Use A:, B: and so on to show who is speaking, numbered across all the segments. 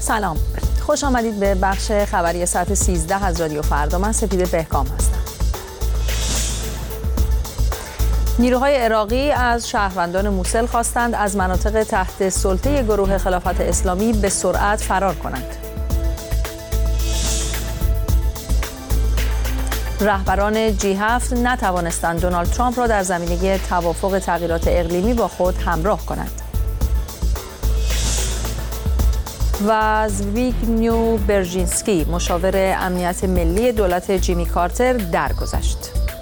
A: سلام، خوش آمدید به بخش خبری ساعت 13 از رادیو فردا. من سپیده بهکام هستم. نیروهای عراقی از شهروندان موسل خواستند از مناطق تحت سلطه گروه خلافت اسلامی به سرعت فرار کنند. رهبران G7 نتوانستند دونالد ترامپ را در زمینه توافق تغییرات اقلیمی با خود همراه کنند. و زبیگنیو برژینسکی مشاور امنیت ملی دولت جیمی کارتر درگذشت.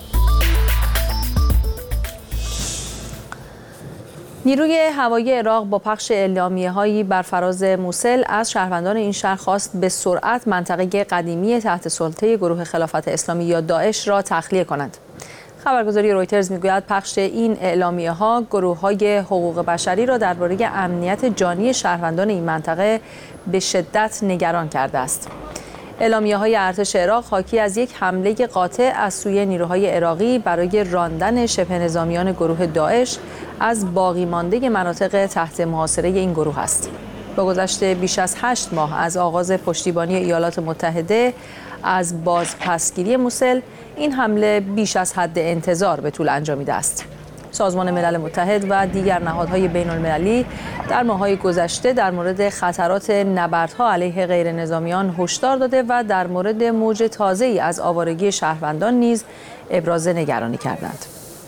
A: نیروی هوایی عراق با پخش اعلامیه‌هایی بر فراز موسل از شهروندان این شهر خواست به سرعت منطقه قدیمی تحت سلطه گروه خلافت اسلامی یا داعش را تخلیه کنند. خبرگزاری رویترز میگوید پخش این اعلامیه‌ها گروه‌های حقوق بشری را درباره امنیت جانی شهروندان این منطقه به شدت نگران کرده است. اعلامیه‌های ارتش عراق حاکی از یک حمله قاطع از سوی نیروهای عراقی برای راندن شبه نظامیان گروه داعش از باقی مانده مناطق تحت محاصره این گروه است. با گذشت بیش از 8 ماه از آغاز پشتیبانی ایالات متحده از بازپسگیری موسل، این حمله بیش از حد انتظار به طول انجامیده است. سازمان ملل متحد و دیگر نهادهای بین المللی در ماه‌های گذشته در مورد خطرات نبردها علیه غیر نظامیان هشدار داده و در مورد موج تازه‌ای از آوارگی شهروندان نیز ابراز نگرانی کردند.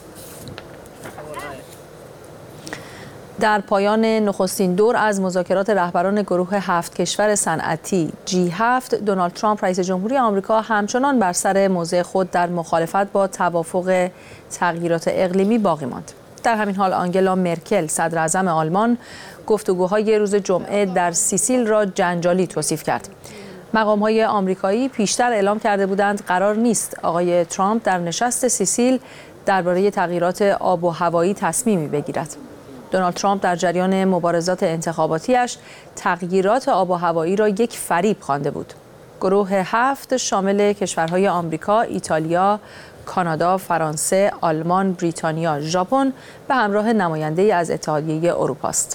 A: در پایان نخستین دور از مذاکرات رهبران گروه 7 کشور صنعتی G7، دونالد ترامپ رئیس جمهوری آمریکا همچنان بر سر موضع خود در مخالفت با توافق تغییرات اقلیمی باقی ماند. در همین حال آنگلا مرکل صدراعظم آلمان گفتگوهای روز جمعه در سیسیل را جنجالی توصیف کرد. مقام‌های آمریکایی پیشتر اعلام کرده بودند قرار نیست آقای ترامپ در نشست سیسیل درباره تغییرات آب و هوایی تصمیمی بگیرد. دونالد ترامپ در جریان مبارزات انتخاباتیش تغییرات آب و هوایی را یک فریب خوانده بود. گروه 7 شامل کشورهای آمریکا، ایتالیا، کانادا، فرانسه، آلمان، بریتانیا، ژاپن به همراه نماینده‌ای از اتحادیه اروپا است.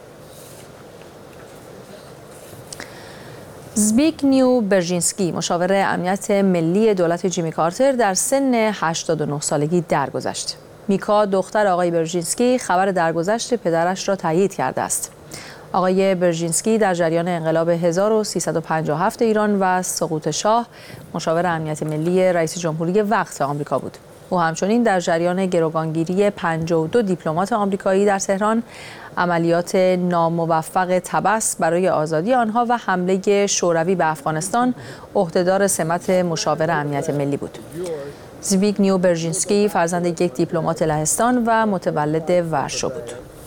A: زبیگنیو برژینسکی مشاور امنیت ملی دولت جیمی کارتر در سن 89 سالگی درگذشت. میکا دختر آقای برژینسکی خبر درگذشت پدرش را تایید کرده است. آقای برژینسکی در جریان انقلاب 1357 ایران و سقوط شاه مشاور امنیت ملی رئیس جمهوری وقت آمریکا بود. او همچنین در جریان گروگانگیری 52 دیپلمات آمریکایی در تهران، عملیات ناموفق طبس برای آزادی آنها و حمله شوروی به افغانستان عهدهدار سمت مشاور امنیت ملی بود. زبیگنیو برژینسکی فرزند یک دیپلمات لهستان و متولد ورشو بود.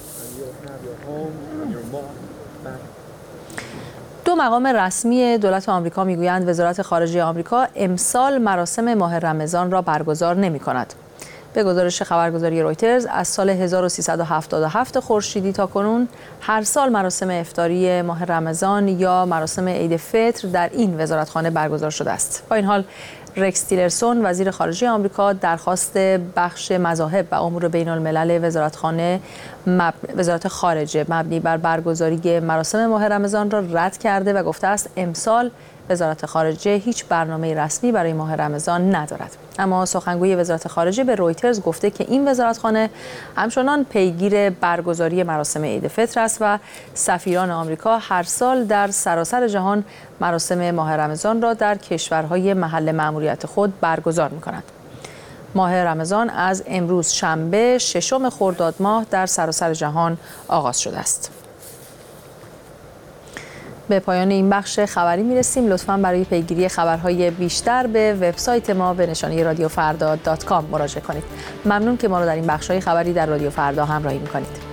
A: دو مقام رسمی دولت آمریکا میگویند وزارت خارجه آمریکا امسال مراسم ماه رمضان را برگزار نمی‌کند. به گزارش خبرگزاری رویترز از سال 1377 خورشیدی تا کنون هر سال مراسم افطاری ماه رمضان یا مراسم عید فطر در این وزارتخانه برگزار شده است. با این حال رکس تیلرسون وزیر خارجه آمریکا درخواست بخش مذاهب و امور بین الملل وزارت خارجه مبنی بر برگزاری مراسم ماه رمضان را رد کرده و گفته است امسال وزارت خارجه هیچ برنامه رسمی برای ماه رمضان ندارد. اما سخنگوی وزارت خارجه به رویترز گفته که این وزارتخانه همچنان پیگیر برگزاری مراسم عید فطر است و سفیران آمریکا هر سال در سراسر جهان مراسم ماه رمضان را در کشورهای محل مأموریت خود برگزار می‌کنند. ماه رمضان از امروز شنبه 6 خرداد ماه در سراسر جهان آغاز شده است. به پایان این بخش خبری میرسیم. لطفاً برای پیگیری خبرهای بیشتر به وبسایت ما به نشانی radiofrda.com مراجعه کنید. ممنون که ما را در این بخش‌های خبری در رادیو فردا همراهی می‌کنید.